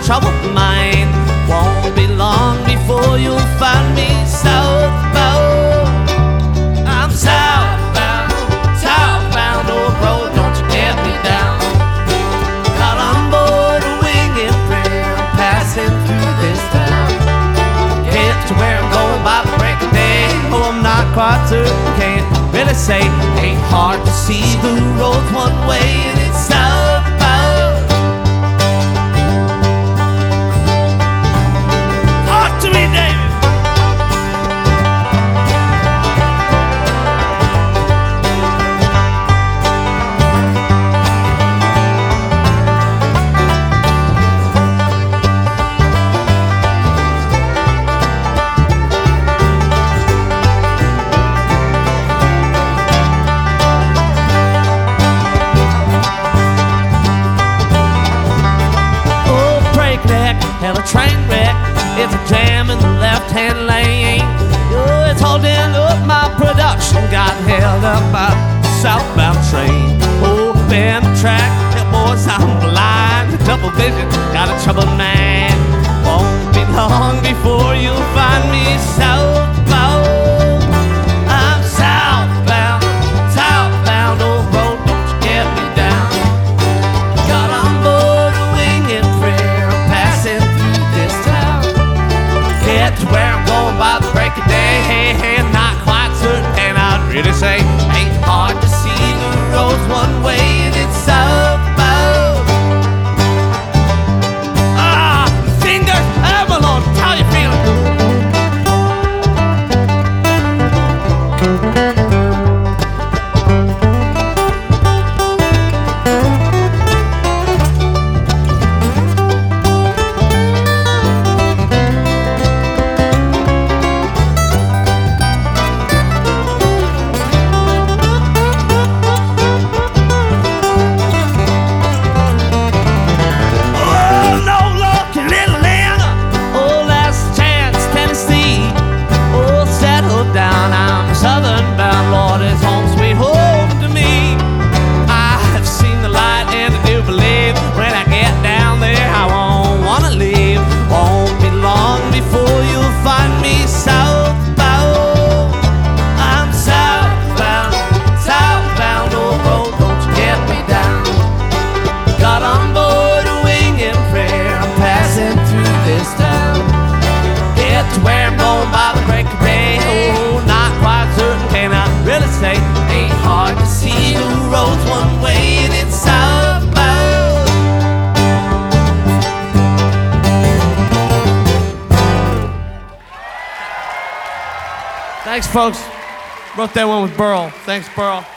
troubled mind. Won't be long before you'll find me southbound. I'm southbound, southbound, old road, don't you get me down. Got on board a wing and prayer, I'm passing through this town. Get to where I'm going by the break of day. Oh, I'm not quite certain, can't really say. Ain't hard to see the road's one way and it's southbound. Talk to me, David. Hell, a train wreck, it's a jam in the left-hand lane. Oh, it's holding up my production, got held up by the southbound train. Oh, bend the track, hell boys, I'm blind, double vision, got a troubled man. Won't be long before you'll find me southbound. I'm southbound, southbound, old road, don't you get me down. Got on board a wing and prayer, I'm passing to where I'm going by the break of day. Hey, not quite certain, and I'd really say ain't hard to see the road's one way and it's southbound. Ah, finger, Avalon, how you feeling? Ain't hard to see the road's one way and it's southbound. Thanks, folks. Wrote that one with Burl. Thanks, Burl.